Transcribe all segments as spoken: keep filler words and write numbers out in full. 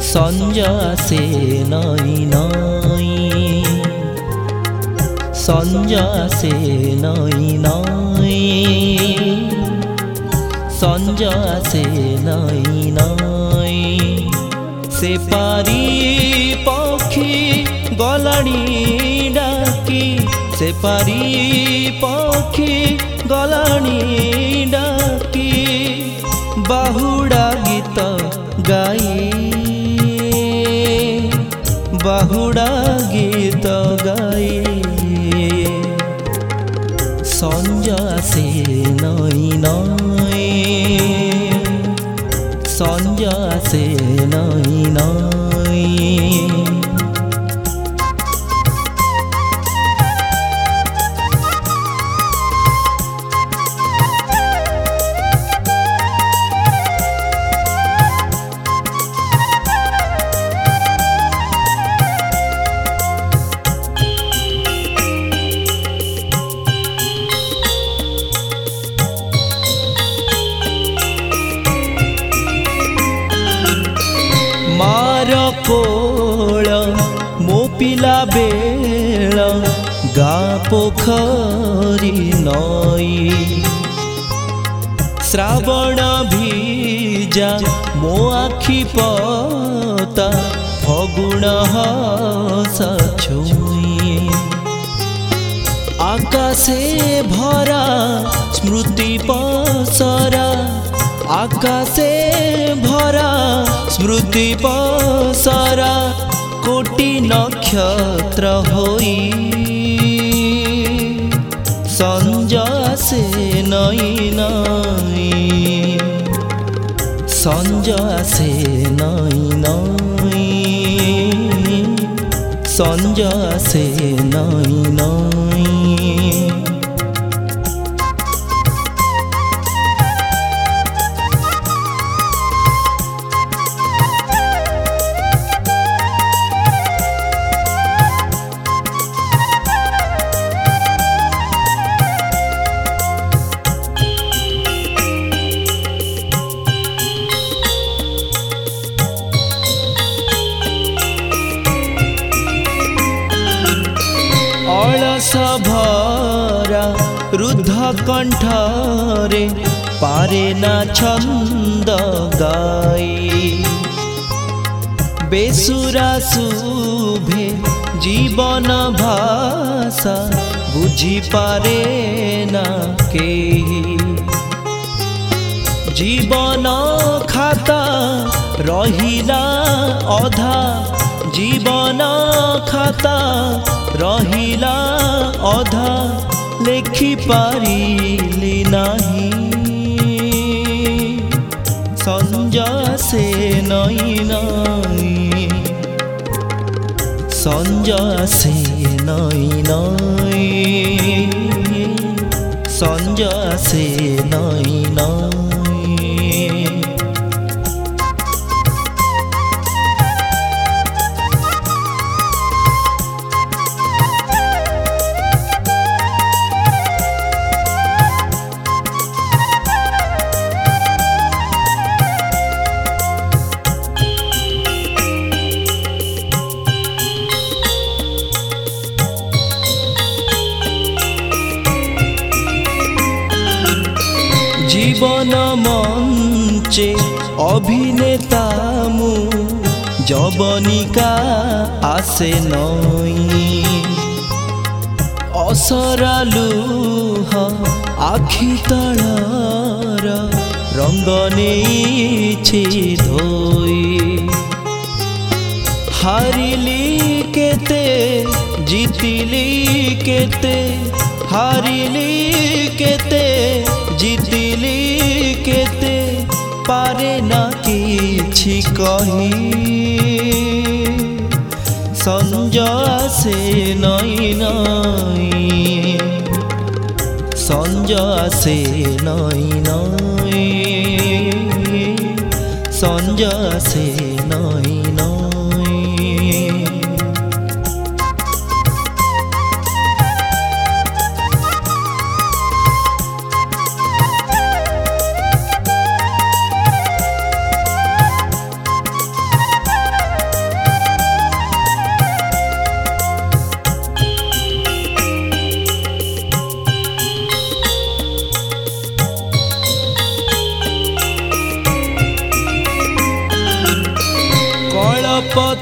সঞ্জ আসে নই নই, সঞ্জ আসে নই নই, সঞ্জ আসে নই নই। সে পারি পক্ষী গলাণী ডাকি, সে পারি পক্ষী গলাণী ডাকি, বাহুড়া গীত গাই, বাহুড়া গীত গাই। সঞ্জ আসে নই নই, সঞ্জ আসে নই নই। मार कोल मो पिला बेल गा पोखरी नई, श्रावण भीजा मो आखि पता फगुण हस छुई। आकाशे भरा स्मृति पसरा, आकाशे भरा स्मृति पसरा, कोटि नक्षत्र होई। सञ्ज आसे नई नई, सञ्ज आसे नई नई, सञ्ज आसे नई नई। अलस भरा रुद्ध कंठरे पारे ना छंद गाई, बेसुरा शुभे जीवन भाषा बुझी पारे ना केही। जीवन खाता रहिला अधा, जीवन खाता रहिला अधा, लेखि पारिली नाही। सञ्ज आसे नई नई, सञ्ज आसे नई नई, सञ्ज आसे नई नई। जीवन मंचे अभिनेता मु जवनिका आसे नई, असरा लुह आखि तळर रंग नेछि धोई। हारिली केते जीतिली केते, हारिली केते जीतिली केते, पारे ना किछि कही। सञ्ज आसे नई नई, सञ्ज आसे नई नई, सञ्ज आसे नई नई।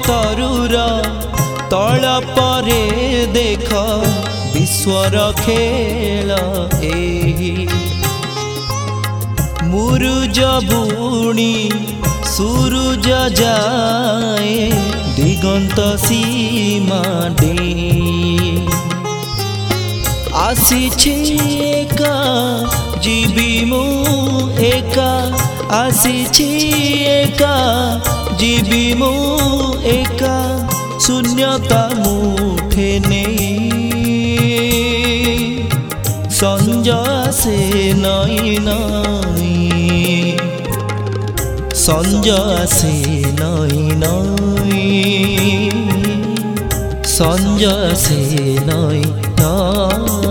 तरुर तल परे देख विश्वर खेल एही मुरुज बुणी सूरुज जाए दिगंत सीमा डेई आसीछि एका जीवी मु एका आसीछि एका जीवी मु एका शून्यता मुठे नहीं संज आसे नई नई संज आसे नई नई संज आसे नई नई।